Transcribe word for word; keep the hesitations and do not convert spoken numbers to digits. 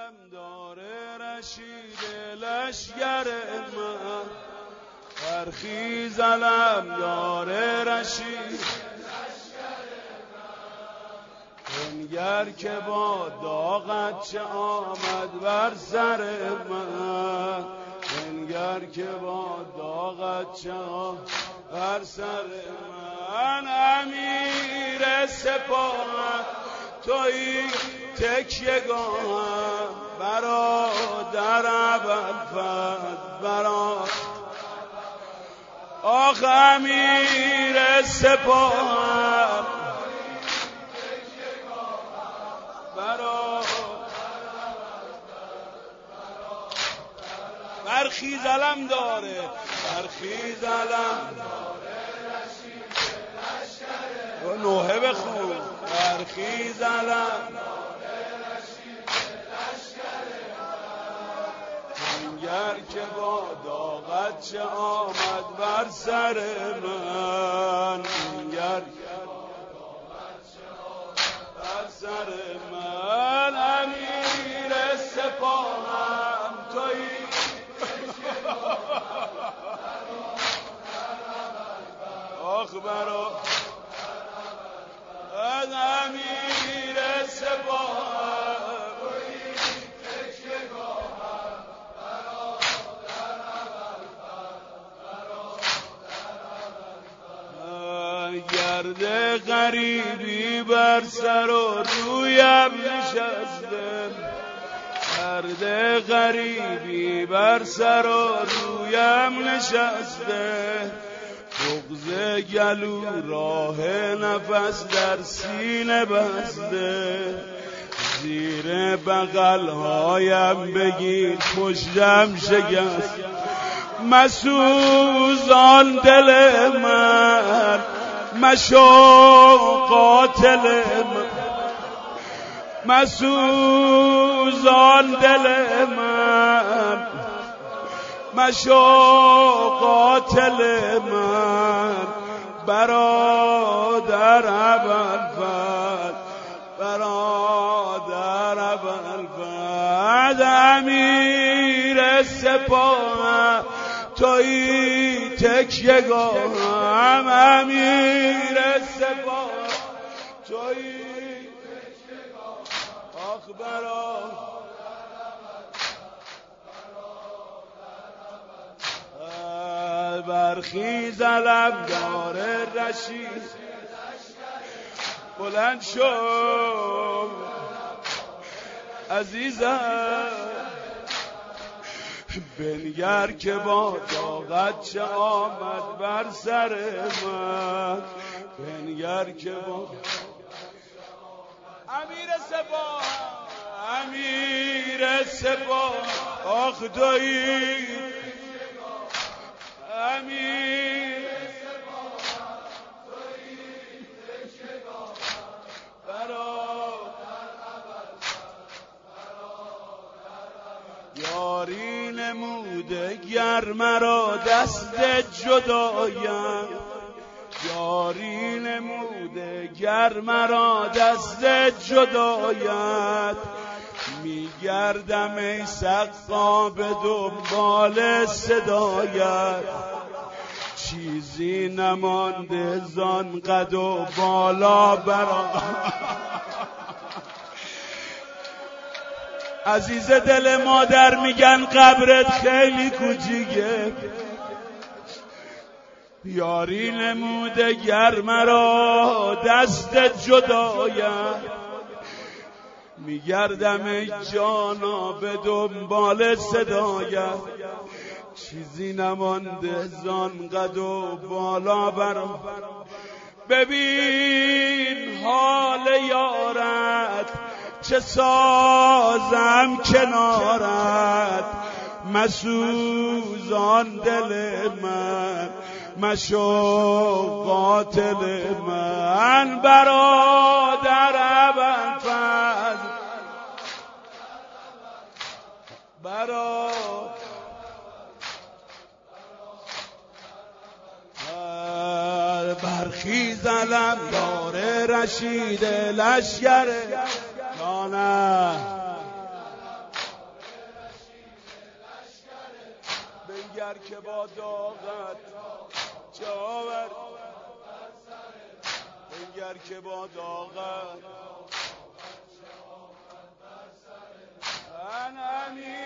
علم داره رشید لشگر من، برخیز علم داره رشید بنگر که با داغت چه آمد بر سر من، بنگر که با داغت چه آمد بر سر من. امیر سپاه تویی تکیه‌گاهم، برادر ابوالفضل برادر، آخ امیر سپاه برخیز علم داره، برخیز علم و نوحه بخون، برخیز علم بنگر که با داغت چه آمد بر سر من، بنگر که با داغت چه آمد بر سر من. امیر سپاهم تویی آخ برا از امیر سپاهم تویی تکیه‌گاهم، برادر ابوالفضل، گرد غریبی بر سر و رویم نشسته، گرد غریبی بر سر و رویم نشسته، بغض گلو راه نفس در سینه بسته، زیر بغل‌هایم بگیر پشتم شکست، مسوزان دل من مشو قاتل من، مسوزان دل من مشو قاتل من، برادر ابوالفضل برادر ابوالفضل. امیر سپاه تویی تکیه‌گاهم، امیر سپاه تویی آخ برادر برخیز علم داره رشید بلند شو عزیزم، بنگر که با داغت چه آمد بر سر من، بنگر که با امیر سپاه امیر سپاه آخ تویی امیر سپاه تویی تکیه‌گاهم، برادر ابوالفضل، یاری نموده گر مرا دست جدایم، یاری نموده گر مرا دست جدایت، میگردم ای سقا به دنبال صدایت، چیزی نمانده زان قد و بالا برا. عزیز دل مادر میگن قبرت خیلی کوچیکه، یاری نموده گر مرا دست جدایت، میگردم ای جانا به دنبال صدایت، چیزی نمانده زان قد و بالا برا. ببین حال یارت چه سازم کنارت، مسوزان دل من مشو قاتل من، برادر ابوالفضل برادر برخیز علم داره رشید لشگر، یا نه بنگر که با داغت چه آورد بنگر که با داغت من همین